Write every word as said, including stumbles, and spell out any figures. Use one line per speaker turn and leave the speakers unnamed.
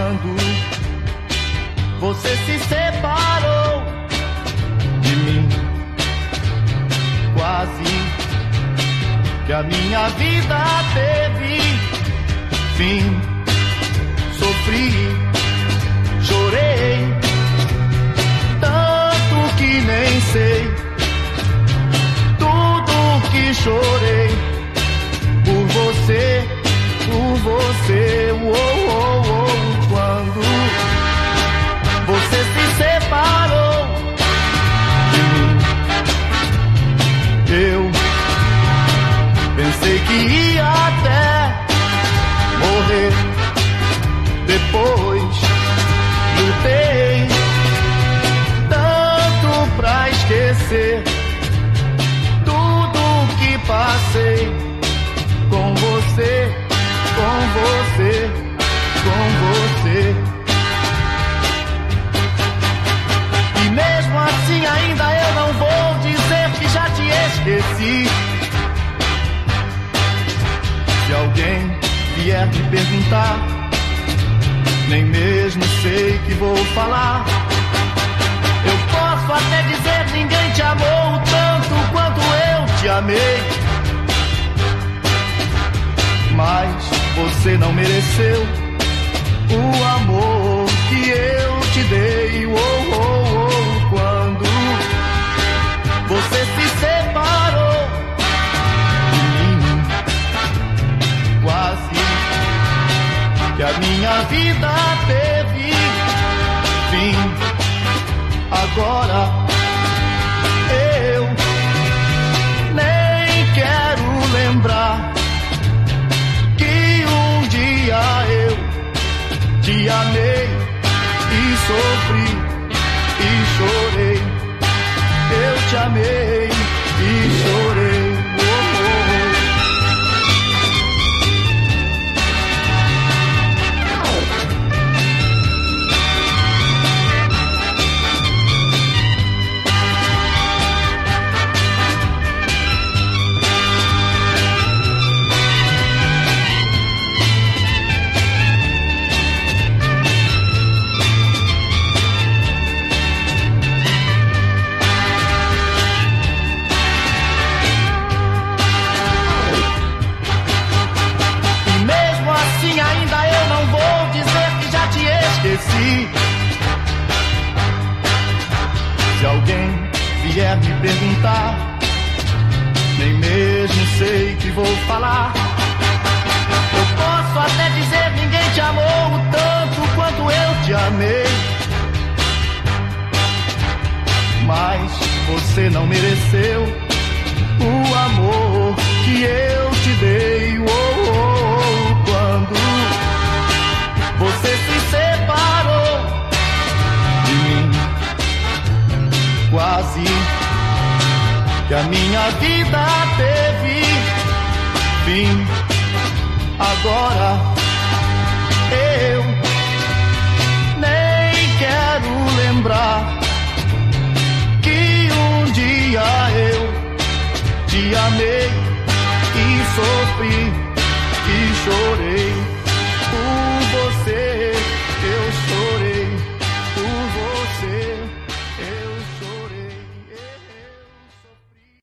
quando você se separou de mim. Quase que a minha vida teve fim. Sofri, chorei, tanto que nem sei tudo que chorei por você, por você. Oh, oh, oh. Quando você se separou de mim, eu pensei que ia até morrer. Depois lutei tanto pra esquecer tudo que passei com você, com você, com você. E mesmo assim ainda eu não vou dizer que já te esqueci. Se alguém vier me perguntar, nem mesmo sei que vou falar. Eu posso até dizer: ninguém te amou tanto quanto eu te amei. Mas você não mereceu o amor que eu te dei. Oh, oh, oh. Quando você se separou de mim, quase que a minha vida teve fim. Agora eu nem quero lembrar que um dia eu te amei e sofri e chorei. Eu te amei e chorei. Oh, oh, se alguém vier me perguntar, nem mesmo sei que vou falar. Eu posso até dizer: ninguém te amou tanto quanto eu te amei. Mas você não mereceu o amor que eu te dei. Oh, oh, oh. Quando você se separou de mim, quase que a minha vida teve fim. Agora eu nem quero lembrar que um dia eu te amei e sofri e chorei por você.